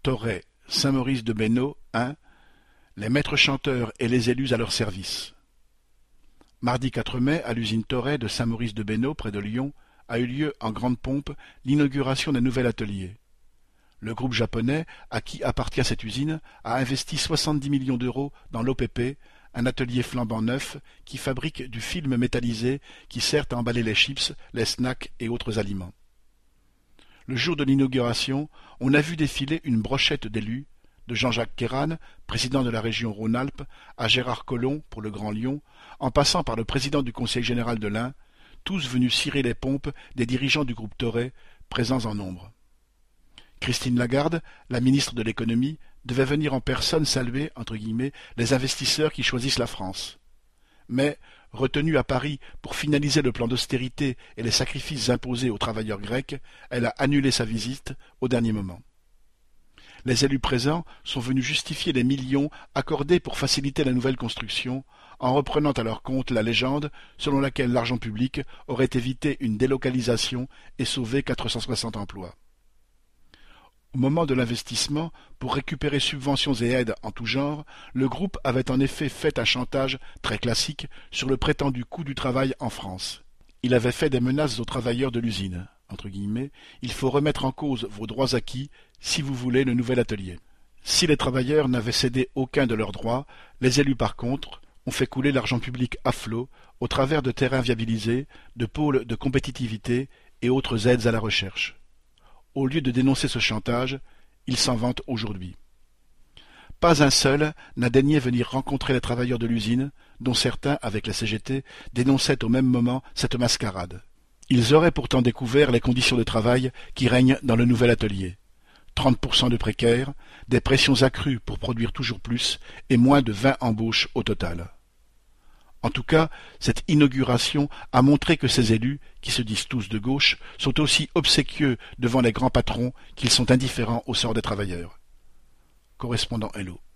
Thorey, Saint-Maurice-de-Bénaud, 1. Les maîtres chanteurs et les élus à leur service. Mardi 4 mai, à l'usine Thorey de Saint-Maurice-de-Bénaud, près de Lyon, a eu lieu en grande pompe l'inauguration d'un nouvel atelier. Le groupe japonais, à qui appartient cette usine, a investi 70 millions d'euros dans l'OPP, un atelier flambant neuf qui fabrique du film métallisé qui sert à emballer les chips, les snacks et autres aliments. Le jour de l'inauguration, on a vu défiler une brochette d'élus, de Jean-Jacques Queyranne, président de la région Rhône-Alpes, à Gérard Collomb pour le Grand Lyon, en passant par le président du Conseil général de l'Ain, tous venus cirer les pompes des dirigeants du groupe Thorey, présents en nombre. Christine Lagarde, la ministre de l'économie, devait venir en personne saluer, entre guillemets, les investisseurs qui choisissent la France. Mais, retenue à Paris pour finaliser le plan d'austérité et les sacrifices imposés aux travailleurs grecs, elle a annulé sa visite au dernier moment. Les élus présents sont venus justifier les millions accordés pour faciliter la nouvelle construction, en reprenant à leur compte la légende selon laquelle l'argent public aurait évité une délocalisation et sauvé 460 emplois. Au moment de l'investissement, pour récupérer subventions et aides en tout genre, le groupe avait en effet fait un chantage très classique sur le prétendu coût du travail en France. Il avait fait des menaces aux travailleurs de l'usine, entre guillemets, il faut remettre en cause vos droits acquis si vous voulez le nouvel atelier. Si les travailleurs n'avaient cédé aucun de leurs droits, les élus par contre ont fait couler l'argent public à flot au travers de terrains viabilisés, de pôles de compétitivité et autres aides à la recherche. Au lieu de dénoncer ce chantage, ils s'en vantent aujourd'hui. Pas un seul n'a daigné venir rencontrer les travailleurs de l'usine, dont certains, avec la CGT, dénonçaient au même moment cette mascarade. Ils auraient pourtant découvert les conditions de travail qui règnent dans le nouvel atelier. 30% de précaires, des pressions accrues pour produire toujours plus et moins de 20 embauches au total. En tout cas, cette inauguration a montré que ces élus, qui se disent tous de gauche, sont aussi obséquieux devant les grands patrons qu'ils sont indifférents au sort des travailleurs. Correspondant Hello.